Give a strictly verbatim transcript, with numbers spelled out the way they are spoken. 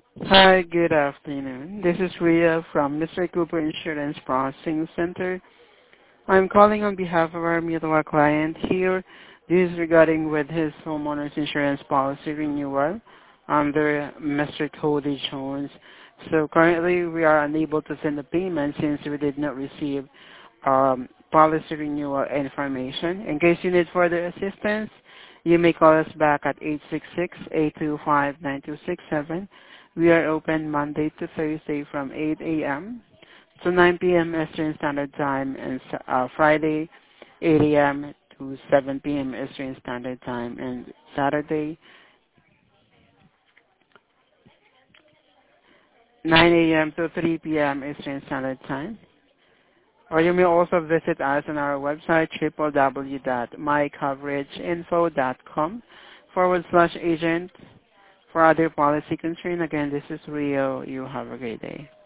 Hi, good afternoon. This is Ria from Mister Cooper Insurance Processing Center. I'm calling on behalf of our mutual client here. This is regarding with his homeowner's insurance policy renewal under Mister Cody Jones. So currently we are unable to send the payment since we did not receive um, policy renewal information. In case you need further assistance, you may call us back at eight six six, eight two five, nine two six seven. We are open Monday to Thursday from eight a m to nine p m Eastern Standard Time, and uh, Friday eight a m to seven p m Eastern Standard Time, and Saturday nine a m to three p m Eastern Standard Time. Or you may also visit us on our website w w w dot my coverage info dot com forward slash agent for other policy concern. Again, this is Rio. You have a great day.